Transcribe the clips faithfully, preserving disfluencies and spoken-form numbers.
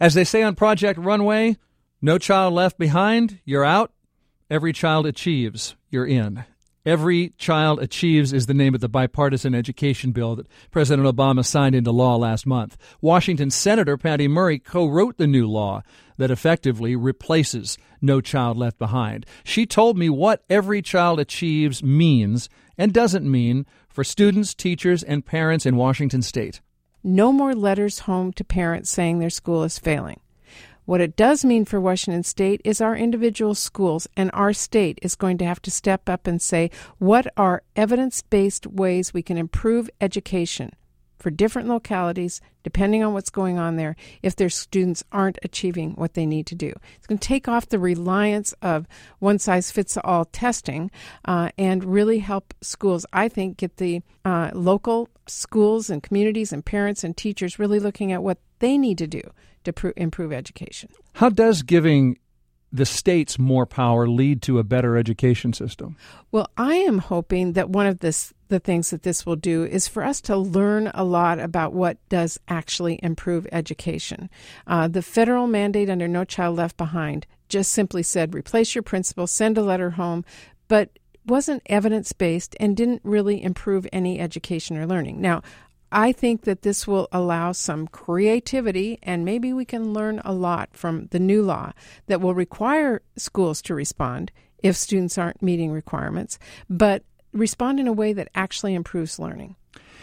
As they say on Project Runway, no child left behind, you're out. Every child achieves, you're in. Every Child Achieves is the name of the bipartisan education bill that President Obama signed into law last month. Washington Senator Patty Murray co-wrote the new law that effectively replaces No Child Left Behind. She told me what Every Child Achieves means and doesn't mean for students, teachers, and parents in Washington State. No more letters home to parents saying their school is failing. What it does mean for Washington State is our individual schools and our state is going to have to step up and say, what are evidence-based ways we can improve education for different localities, depending on what's going on there, if their students aren't achieving what they need to do. It's going to take off the reliance of one-size-fits-all testing uh, and really help schools, I think, get the uh, local schools and communities and parents and teachers really looking at what they need to do to pr- improve education. How does giving the states more power lead to a better education system? Well, I am hoping that one of this, the things that this will do is for us to learn a lot about what does actually improve education. Uh, the federal mandate under No Child Left Behind just simply said, replace your principal, send a letter home, but wasn't evidence-based and didn't really improve any education or learning. Now, I think that this will allow some creativity, and maybe we can learn a lot from the new law that will require schools to respond if students aren't meeting requirements, but respond in a way that actually improves learning.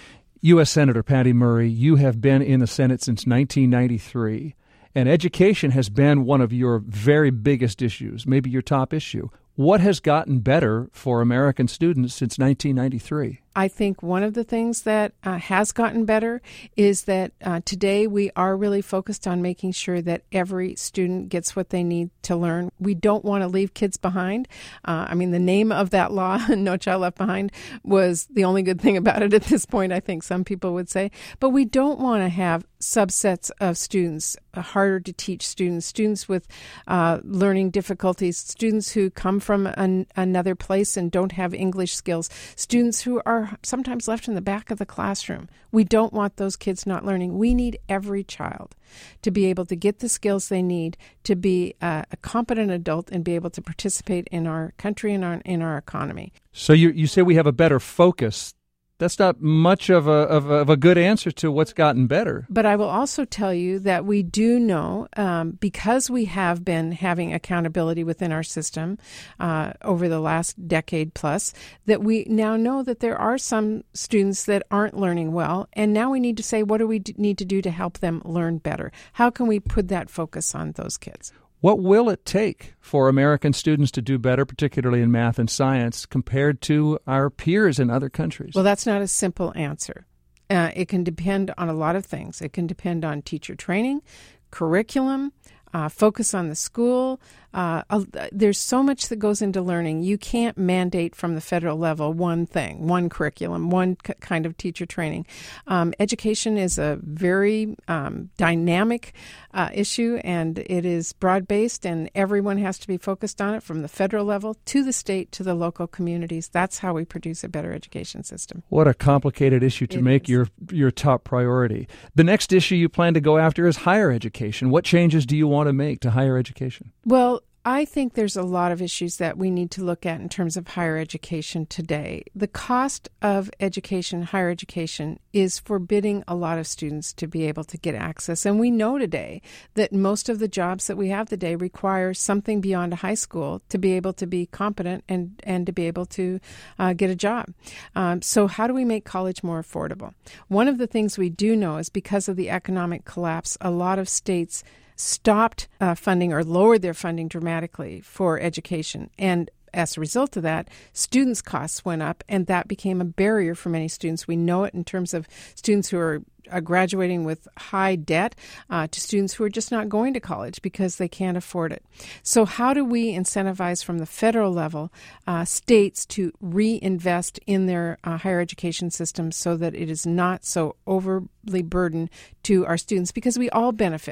U S. Senator Patty Murray, you have been in the Senate since nineteen ninety-three, and education has been one of your very biggest issues, maybe your top issue. What has gotten better for American students since nineteen ninety-three? I think one of the things that uh, has gotten better is that uh, today we are really focused on making sure that every student gets what they need to learn. We don't want to leave kids behind. Uh, I mean, the name of that law, No Child Left Behind, was the only good thing about it at this point, I think some people would say. But we don't want to have subsets of students, uh, harder to teach students, students with uh, learning difficulties, students who come from an, another place and don't have English skills, students who are sometimes left in the back of the classroom. We don't want those kids not learning. We need every child to be able to get the skills they need to be uh, a competent adult and be able to participate in our country and our, in our economy. So you you say we have a better focus. That's not much of a, of a of a good answer to what's gotten better. But I will also tell you that we do know, um, because we have been having accountability within our system uh, over the last decade plus, that we now know that there are some students that aren't learning well. And now we need to say, what do we d- need to do to help them learn better? How can we put that focus on those kids? What will it take for American students to do better, particularly in math and science, compared to our peers in other countries? Well, that's not a simple answer. Uh, it can depend on a lot of things. It can depend on teacher training, curriculum, uh, focus on the school. Uh, uh, there's so much that goes into learning. You can't mandate from the federal level one thing, one curriculum, one c- kind of teacher training. Um, education is a very um, dynamic uh, issue, and it is broad-based, and everyone has to be focused on it from the federal level to the state to the local communities. That's how we produce a better education system. What a complicated issue to It make is. your your top priority. The next issue you plan to go after is higher education. What changes do you want to make to higher education? Well, I think there's a lot of issues that we need to look at in terms of higher education today. The cost of education, higher education, is forbidding a lot of students to be able to get access. And we know today that most of the jobs that we have today require something beyond a high school to be able to be competent and, and to be able to uh, get a job. Um, so how do we make college more affordable? One of the things we do know is because of the economic collapse, a lot of states stopped uh, funding or lowered their funding dramatically for education. And as a result of that, students' costs went up, and that became a barrier for many students. We know it in terms of students who are uh, graduating with high debt uh, to students who are just not going to college because they can't afford it. So how do we incentivize from the federal level uh, states to reinvest in their uh, higher education systems so that it is not so overly burdened to our students? Because we all benefit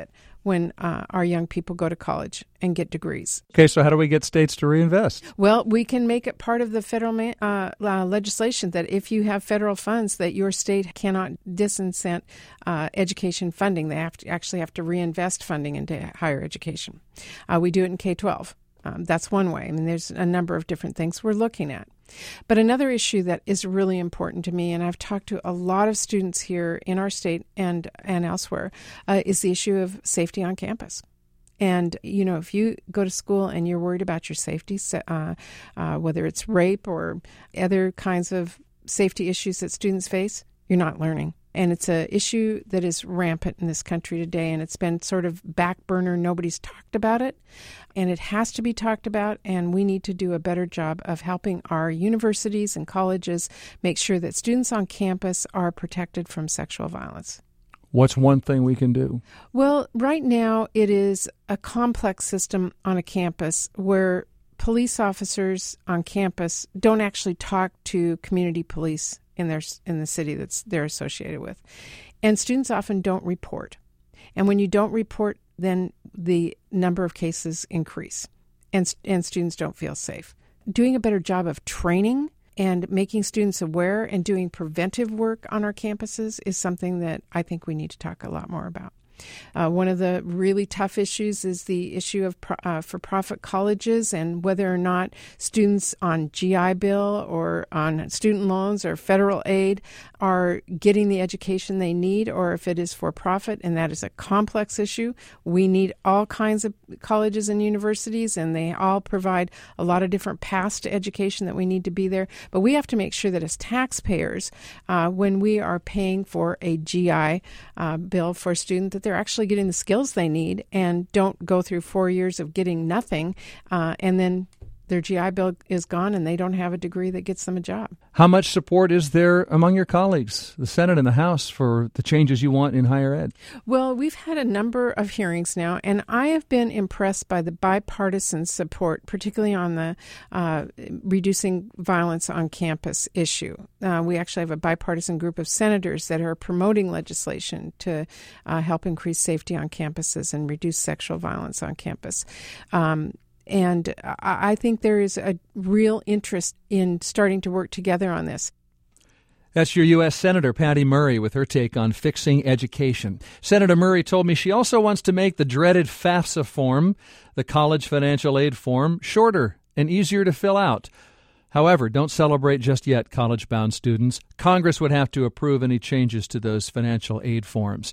when uh, our young people go to college and get degrees. Okay, so how do we get states to reinvest? Well, we can make it part of the federal ma- uh, uh, legislation that if you have federal funds, that your state cannot disincent uh, education funding. They have to actually have to reinvest funding into higher education. Uh, we do it in K twelve. Um, that's one way. I mean, there's a number of different things we're looking at. But another issue that is really important to me, and I've talked to a lot of students here in our state and, and elsewhere, uh, is the issue of safety on campus. And, you know, if you go to school and you're worried about your safety, uh, uh, whether it's rape or other kinds of safety issues that students face, you're not learning. And it's an issue that is rampant in this country today, and it's been sort of back burner. Nobody's talked about it, and it has to be talked about, and we need to do a better job of helping our universities and colleges make sure that students on campus are protected from sexual violence. What's one thing we can do? Well, right now it is a complex system on a campus where police officers on campus don't actually talk to community police in their in the city that's they're associated with. And students often don't report. And when you don't report, then the number of cases increase, and and students don't feel safe. Doing a better job of training and making students aware and doing preventive work on our campuses is something that I think we need to talk a lot more about. Uh, one of the really tough issues is the issue of pro- uh, for-profit colleges and whether or not students on G I Bill or on student loans or federal aid are getting the education they need, or if it is for-profit, and that is a complex issue. We need all kinds of colleges and universities, and they all provide a lot of different paths to education that we need to be there. But we have to make sure that as taxpayers, uh, when we are paying for a G I uh, bill for a student, that they're actually getting the skills they need and don't go through four years of getting nothing, uh, and then their G I Bill is gone and they don't have a degree that gets them a job. How much support is there among your colleagues, the Senate and the House, for the changes you want in higher ed? Well, we've had a number of hearings now, and I have been impressed by the bipartisan support, particularly on the uh, reducing violence on campus issue. Uh, we actually have a bipartisan group of senators that are promoting legislation to uh, help increase safety on campuses and reduce sexual violence on campus. Um, And I think there is a real interest in starting to work together on this. That's your U S Senator Patty Murray with her take on fixing education. Senator Murray told me she also wants to make the dreaded FAFSA form, the college financial aid form, shorter and easier to fill out. However, don't celebrate just yet, college-bound students. Congress would have to approve any changes to those financial aid forms.